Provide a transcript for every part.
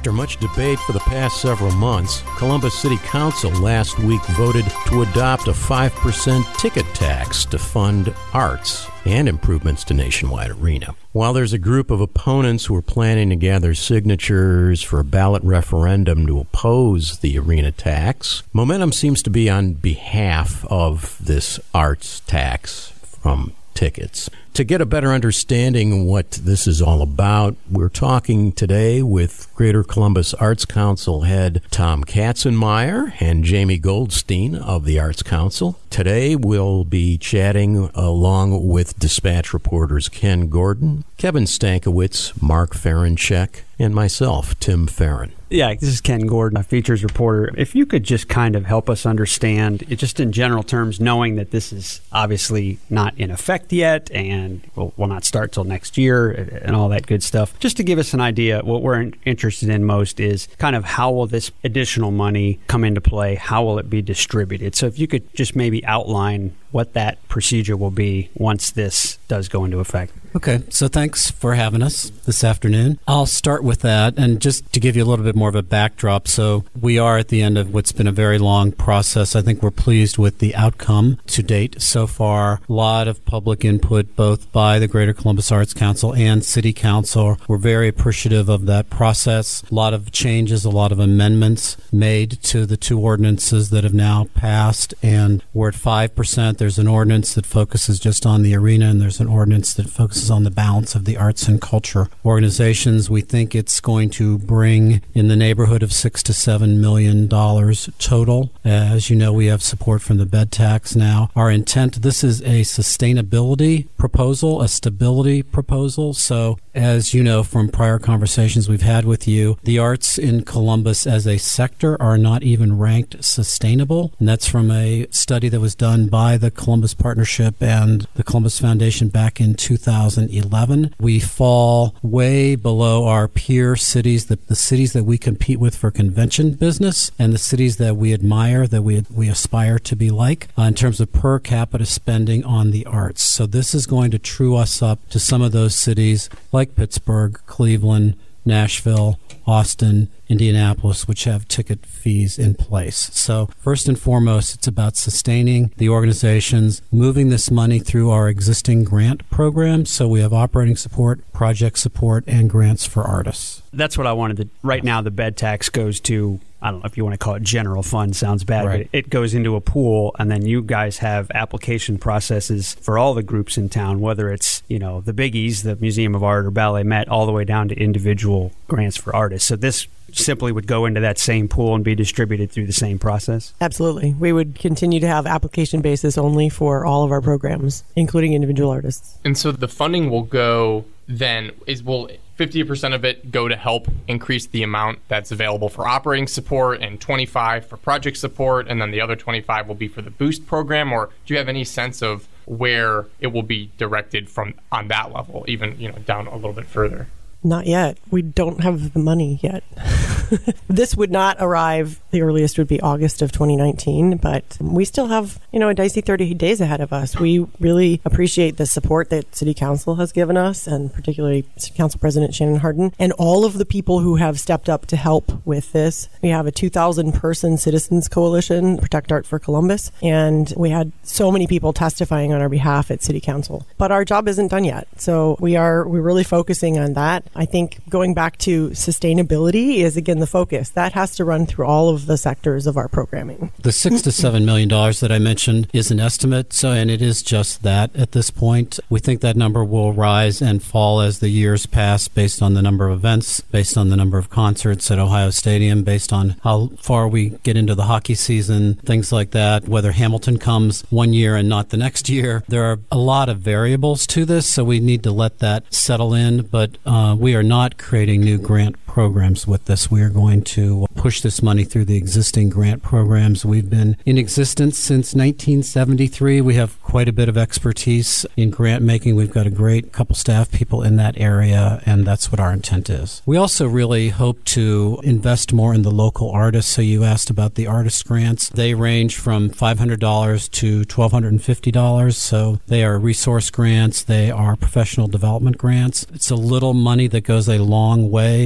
After much debate for the past several months, Columbus City Council last week voted to adopt a 5% ticket tax to fund arts and improvements to Nationwide Arena. While there's a group of opponents who are planning to gather signatures for a ballot referendum to oppose the arena tax, momentum seems to be on behalf of this arts tax from tickets. To get a better understanding of what this is all about, we're talking today with Greater Columbus Arts Council head Tom Katzenmeyer and Jamie Goldstein of the Arts Council. Today we'll be chatting along with Dispatch reporters Ken Gordon, Kevin Stankiewicz, Mark Ferenchek, and myself, Tim Farron. Yeah, this is Ken Gordon, a features reporter. If you could just kind of help us understand, just in general terms, knowing that this is obviously not in effect yet and will not start till next year and all that good stuff. Just to give us an idea, what we're interested in most is kind of how will this additional money come into play? How will it be distributed? So if you could just maybe outline what that procedure will be once this does go into effect. Okay, so thanks for having us this afternoon. I'll start with that, and just to give you a little bit more of a backdrop. So we are at the end of what's been a very long process. I think we're pleased with the outcome to date so far. A lot of public input, both by the Greater Columbus Arts Council and City Council. We're very appreciative of that process. A lot of changes, a lot of amendments made to the two ordinances that have now passed, and we're at 5%. There's an ordinance that focuses just on the arena, and there's an ordinance that focuses on the balance of the arts and culture organizations. We think it's going to bring in the neighborhood of $6 to $7 million total. As you know, we have support from the bed tax now. Our intent, this is a sustainability proposal, a stability proposal. So as you know from prior conversations we've had with you, the arts in Columbus as a sector are not even ranked sustainable. And that's from a study that was done by the Columbus Partnership and the Columbus Foundation back in 2011. We fall way below our peer cities, the cities that we compete with for convention business, and the cities that we admire, that we aspire to be like, in terms of per capita spending on the arts. So this is going to true us up to some of those cities like Pittsburgh, Cleveland, Nashville, Austin, Indianapolis, which have ticket fees in place. So first and foremost, it's about sustaining the organizations, moving this money through our existing grant programs. So we have operating support, project support, and grants for artists. That's what I wanted to. Right now, the bed tax goes to, I don't know if you want to call it general fund, sounds bad, right, but it goes into a pool, and then you guys have application processes for all the groups in town, whether it's, the biggies, the Museum of Art or Ballet Met, all the way down to individual grants for artists. So this simply would go into that same pool and be distributed through the same process? Absolutely. We would continue to have application basis only for all of our programs, including individual artists. And so the funding will go then, will 50% of it go to help increase the amount that's available for operating support and 25% for project support, and then the other 25% will be for the Boost program? Or do you have any sense of where it will be directed from on that level, even down a little bit further? Not yet. We don't have the money yet. This would not arrive, the earliest would be August of 2019, but we still have, a dicey 30 days ahead of us. We really appreciate the support that City Council has given us, and particularly City Council President Shannon Hardin, and all of the people who have stepped up to help with this. We have a 2,000-person citizens coalition, Protect Art for Columbus, and we had so many people testifying on our behalf at City Council. But our job isn't done yet, so we're really focusing on that. I think going back to sustainability is, again, the focus. That has to run through all of the sectors of our programming. The $6 to $7 million that I mentioned is an estimate, and it is just that at this point. We think that number will rise and fall as the years pass based on the number of events, based on the number of concerts at Ohio Stadium, based on how far we get into the hockey season, things like that, whether Hamilton comes one year and not the next year. There are a lot of variables to this, so we need to let that settle in, but we are not creating new grant programs with this. We are going to push this money through the existing grant programs. We've been in existence since 1973. We have quite a bit of expertise in grant making. We've got a great couple staff people in that area, and that's what our intent is. We also really hope to invest more in the local artists. So you asked about the artist grants. They range from $500 to $1,250. So they are resource grants. They are professional development grants. It's a little money that goes a long way in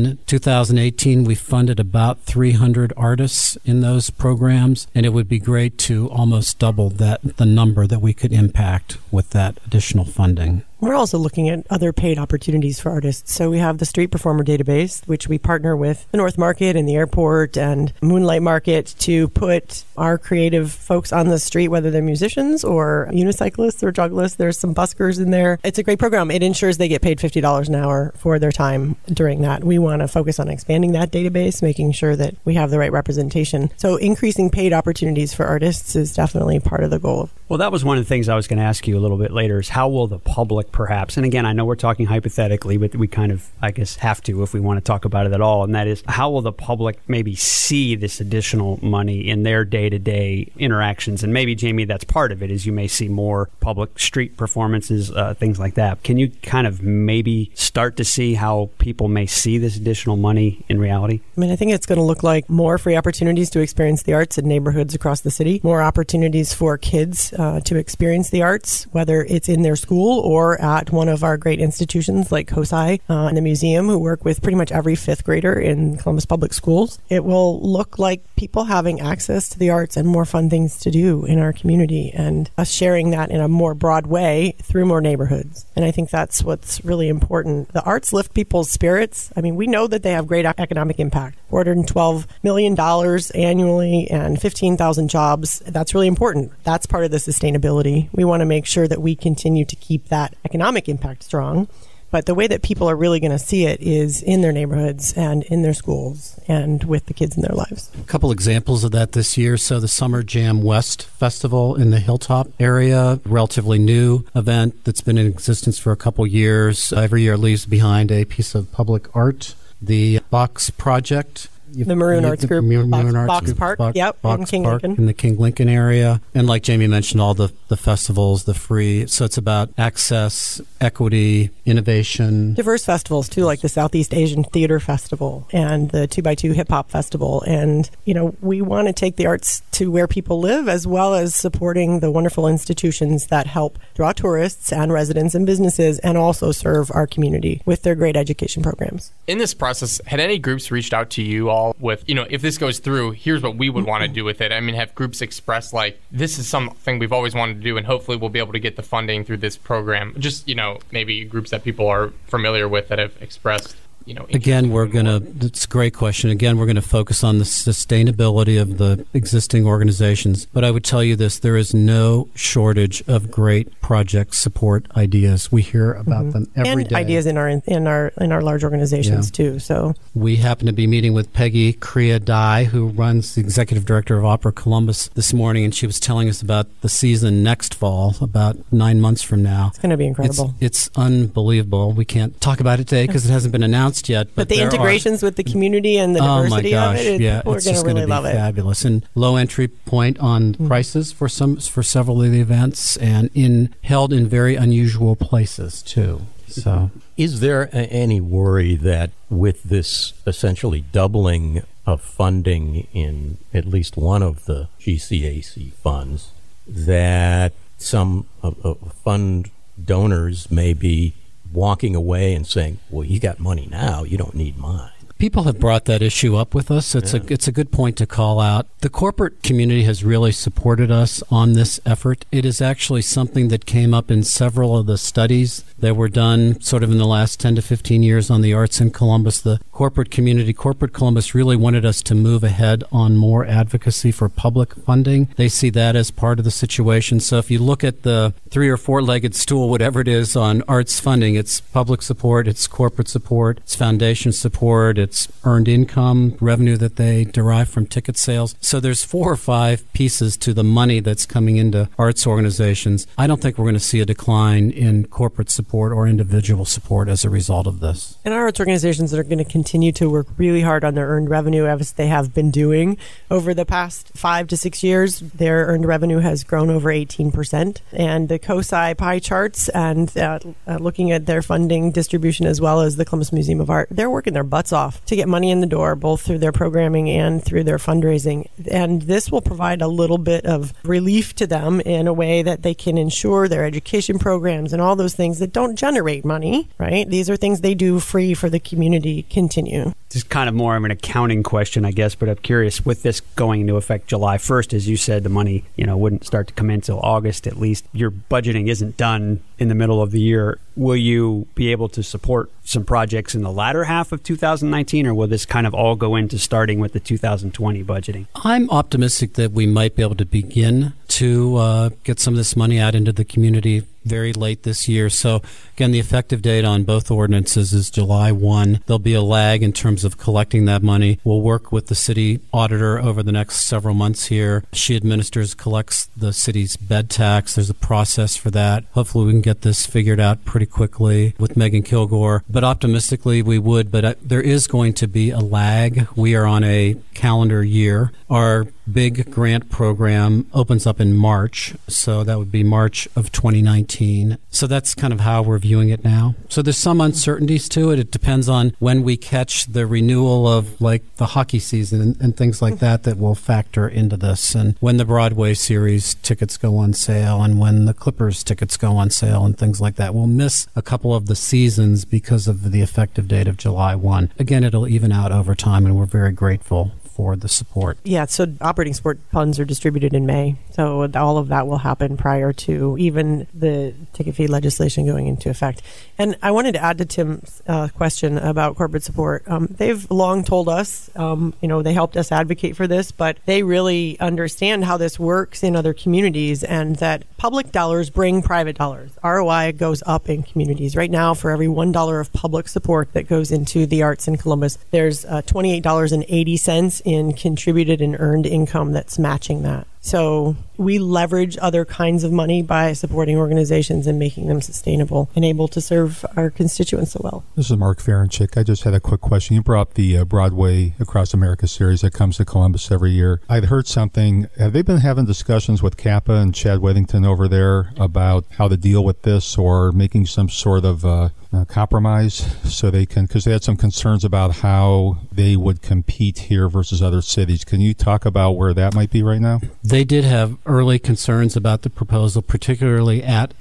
In 2018, we funded about 300 artists in those programs, and it would be great to almost double the number that we could impact with that additional funding. We're also looking at other paid opportunities for artists. So we have the Street Performer Database, which we partner with the North Market and the airport and Moonlight Market to put our creative folks on the street, whether they're musicians or unicyclists or jugglists. There's some buskers in there. It's a great program. It ensures they get paid $50 an hour for their time during that. We want to focus on expanding that database, making sure that we have the right representation. So increasing paid opportunities for artists is definitely part of the goal. Well, that was one of the things I was going to ask you a little bit later is how will the public perhaps, and again, I know we're talking hypothetically, but we kind of, I guess, have to if we want to talk about it at all, and that is how will the public maybe see this additional money in their day-to-day interactions? And maybe, Jamie, that's part of it, is you may see more public street performances, things like that. Can you kind of maybe start to see how people may see this additional money in reality? I mean, I think it's going to look like more free opportunities to experience the arts in neighborhoods across the city, more opportunities for kids to experience the arts, whether it's in their school or at one of our great institutions like COSI and the museum, who work with pretty much every fifth grader in Columbus Public Schools. It will look like people having access to the arts and more fun things to do in our community, and us sharing that in a more broad way through more neighborhoods. And I think that's what's really important. The arts lift people's spirits. I mean, we know that they have great economic impact. $412 million annually and 15,000 jobs. That's really important. That's part of the sustainability. We want to make sure that we continue to keep that economic impact strong. But the way that people are really going to see it is in their neighborhoods and in their schools and with the kids in their lives. A couple examples of that this year. So the Summer Jam West Festival in the Hilltop area, relatively new event that's been in existence for a couple years. Every year leaves behind a piece of public art. The Box Project. The Maroon Arts Group, Box Park, Box in King Park Lincoln. In the King Lincoln area. And like Jamie mentioned, all the festivals, the free. So it's about access, equity, innovation. Diverse festivals, too, like the Southeast Asian Theater Festival and the 2x2 Hip Hop Festival. And, you know, we want to take the arts to where people live, as well as supporting the wonderful institutions that help draw tourists and residents and businesses and also serve our community with their great education programs. In this process, had any groups reached out to you all with, you know, if this goes through, here's what we would want to do with it? I mean, have groups expressed like, this is something we've always wanted to do and hopefully we'll be able to get the funding through this program? Just, you know, maybe groups that people are familiar with that have expressed, you know. Again, it's a great question. Again, we're going to focus on the sustainability of the existing organizations. But I would tell you this, there is no shortage of great project support ideas. We hear about them every day. And ideas in our large organizations too. So we happen to be meeting with Peggy Crea-Dye, who runs the executive director of Opera Columbus this morning, and she was telling us about the season next fall, about 9 months from now. It's going to be incredible. It's unbelievable. We can't talk about it today because it hasn't been announced yet. But the integrations with the community and the diversity of it, people are going to really love it. Fabulous. And low entry point on prices for several of the events, and held in very unusual places too. So, is there any worry that with this essentially doubling of funding in at least one of the GCAC funds, that some fund donors may be walking away and saying, well, you got money now, you don't need mine? People have brought that issue up with us. It's a good point to call out. The corporate community has really supported us on this effort. It is actually something that came up in several of the studies that were done sort of in the last 10 to 15 years on the arts in Columbus. The corporate community, Corporate Columbus, really wanted us to move ahead on more advocacy for public funding. They see that as part of the situation. So if you look at the 3 or 4-legged stool, whatever it is on arts funding, it's public support, it's corporate support, it's foundation support, it's earned income, revenue that they derive from ticket sales. So there's 4 or 5 pieces to the money that's coming into arts organizations. I don't think we're going to see a decline in corporate support or individual support as a result of this. And our arts organizations are going to continue to work really hard on their earned revenue, as they have been doing over the past 5 to 6 years. Their earned revenue has grown over 18%. And the COSI pie charts and looking at their funding distribution, as well as the Columbus Museum of Art, they're working their butts off off to get money in the door, both through their programming and through their fundraising. And this will provide a little bit of relief to them in a way that they can ensure their education programs and all those things that don't generate money, right? These are things they do free for the community continue. This is kind of more of an accounting question, I guess, but I'm curious, with this going into effect July 1st, as you said, the money, wouldn't start to come in until August at least. Your budgeting isn't done in the middle of the year. Will you be able to support some projects in the latter half of 2019, or will this kind of all go into starting with the 2020 budgeting? I'm optimistic that we might be able to begin to get some of this money out into the community very late this year. So, again, the effective date on both ordinances is July 1. There'll be a lag in terms of collecting that money. We'll work with the city auditor over the next several months here. She collects the city's bed tax. There's a process for that. Hopefully we can get this figured out pretty quickly with Megan Kilgore. But optimistically we would. But there is going to be a lag. We are on a calendar year. Our big grant program opens up in March. So that would be March of 2019. So that's kind of how we're viewing it now. So there's some uncertainties to it. It depends on when we catch the renewal of like the hockey season and things like that will factor into this. And when the Broadway series tickets go on sale and when the Clippers tickets go on sale and things like that. We'll miss a couple of the seasons because of the effective date of July 1. Again, it'll even out over time, and we're very grateful for the support. Yeah, so operating support funds are distributed in May. So all of that will happen prior to even the ticket fee legislation going into effect. And I wanted to add to Tim's question about corporate support. They've long told us, they helped us advocate for this, but they really understand how this works in other communities and that public dollars bring private dollars. ROI goes up in communities. Right now, for every $1 of public support that goes into the arts in Columbus, there's $28.80 in contributed and earned income that's matching that. So we leverage other kinds of money by supporting organizations and making them sustainable and able to serve our constituents so well. This is Mark Ferenchik. I just had a quick question. You brought up the Broadway Across America series that comes to Columbus every year. I'd heard something. Have they been having discussions with Kappa and Chad Weddington over there about how to deal with this or making some sort of compromise so they can, because they had some concerns about how they would compete here versus other cities. Can you talk about where that might be right now? They did have early concerns about the proposal, particularly at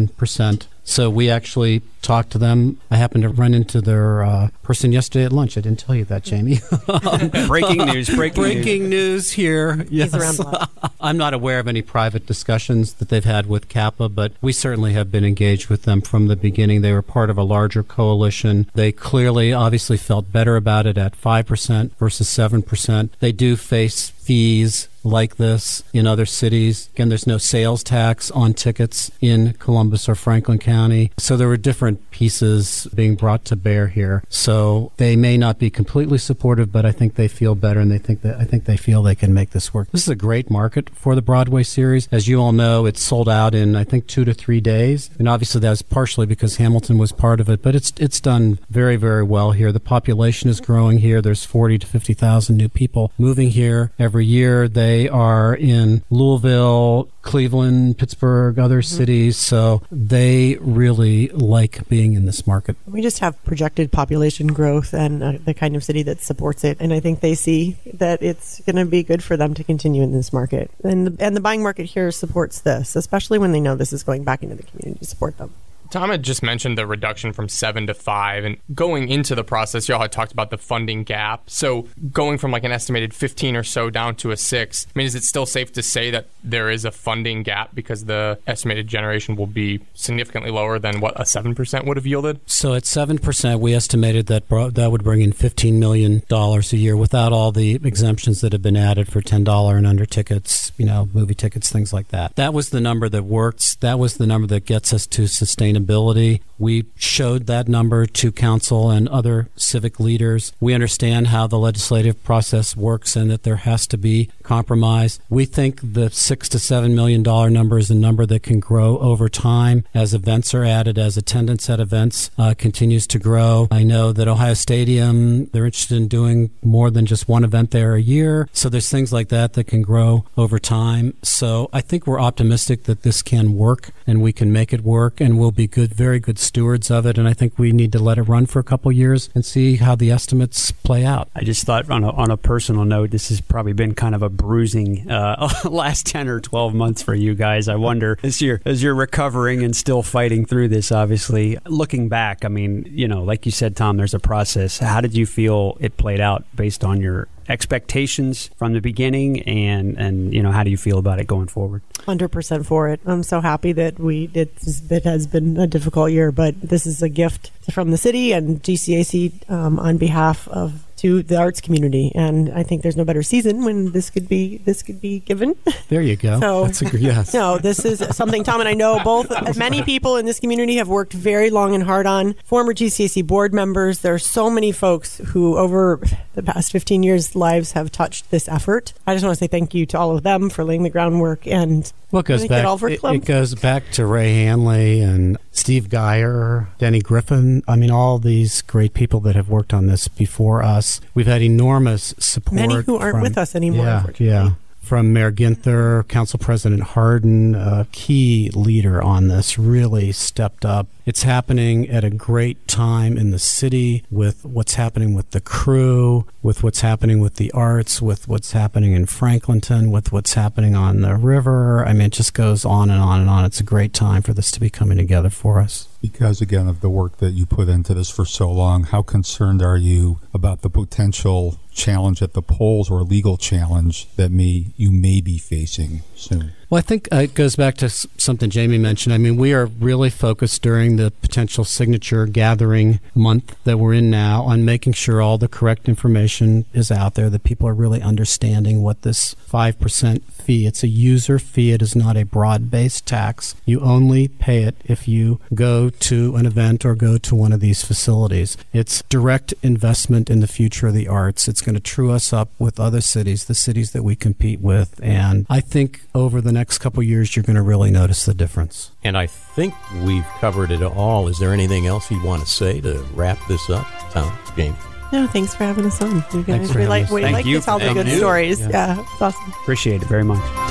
7%. So we actually talked to them. I happened to run into their person yesterday at lunch. I didn't tell you that, Jamie. Breaking news. Breaking news here. Yes. He's around block. I'm not aware of any private discussions that they've had with Kappa, but we certainly have been engaged with them from the beginning. They were part of a larger coalition. They clearly, obviously felt better about it at 5% versus 7%. They do face fees like this in other cities. Again, there's no sales tax on tickets in Columbus or Franklin County. So there were different pieces being brought to bear here. So they may not be completely supportive, but I think they feel better, and I think they feel they can make this work. This is a great market for the Broadway series. As you all know, it's sold out in, I think, 2 to 3 days. And obviously that's partially because Hamilton was part of it, but it's done very, very well here. The population is growing here. There's 40 to 50,000 new people moving here every year. They are in Louisville, Cleveland, Pittsburgh, other cities. So they really like being in this market. We just have projected population growth and the kind of city that supports it. And I think they see that it's going to be good for them to continue in this market. And the buying market here supports this, especially when they know this is going back into the community to support them. Tom had just mentioned the reduction from 7 to 5, and going into the process, y'all had talked about the funding gap. So going from like an estimated 15 or so down to a 6, I mean, is it still safe to say that there is a funding gap because the estimated generation will be significantly lower than what a 7% would have yielded? So at 7%, we estimated that that would bring in $15 million a year without all the exemptions that have been added for $10 and under tickets, movie tickets, things like that. That was the number that works. That was the number that gets us to sustainability. We showed that number to council and other civic leaders. We understand how the legislative process works and that there has to be compromise. We think the $6 to $7 million number is a number that can grow over time as events are added, as attendance at events continues to grow. I know that Ohio Stadium, they're interested in doing more than just one event there a year. So there's things like that can grow over time. So I think we're optimistic that this can work and we can make it work, and we'll be be very good stewards of it, and I think we need to let it run for a couple years and see how the estimates play out. I just thought on a personal note, this has probably been kind of a bruising last 10 or 12 months for you guys. I wonder, as you're recovering and still fighting through this, obviously, looking back, I mean, like you said, Tom, there's a process. How did you feel it played out based on your expectations from the beginning, and how do you feel about it going forward? 100% for it. I'm so happy that it has been a difficult year, but this is a gift from the city and GCAC on behalf of to the arts community, and I think there's no better season when this could be given. There you go. So, yes. No, this is something Tom and I know both. Many people in this community have worked very long and hard on. Former GCAC board members. There are so many folks who, over the past 15 years, lives have touched this effort. I just want to say thank you to all of them for laying the groundwork and. Well, it goes back to Ray Hanley and Steve Geyer, Denny Griffin. I mean, all these great people that have worked on this before us. We've had enormous support. Many who aren't with us anymore. Yeah. From Mayor Ginther, Council President Hardin, a key leader on this, really stepped up. It's happening at a great time in the city with what's happening with the crew, with what's happening with the arts, with what's happening in Franklinton, with what's happening on the river. I mean, it just goes on and on and on. It's a great time for this to be coming together for us. Because, again, of the work that you put into this for so long, how concerned are you about the potential challenge at the polls or legal challenge that you may be facing soon? Well, I think it goes back to something Jamie mentioned. I mean, we are really focused during the potential signature gathering month that we're in now on making sure all the correct information is out there, that people are really understanding what this 5% fee, it's a user fee. It is not a broad-based tax. You only pay it if you go to an event or go to one of these facilities. It's direct investment in the future of the arts. It's going to true us up with other cities, the cities that we compete with. And I think over the next couple of years, you're going to really notice the difference. And I think we've covered it all. Is there anything else you want to say to wrap this up, Tom, Jamie? No, thanks for having us on. You guys, we like to tell the good stories. Yeah, it's awesome. Appreciate it very much.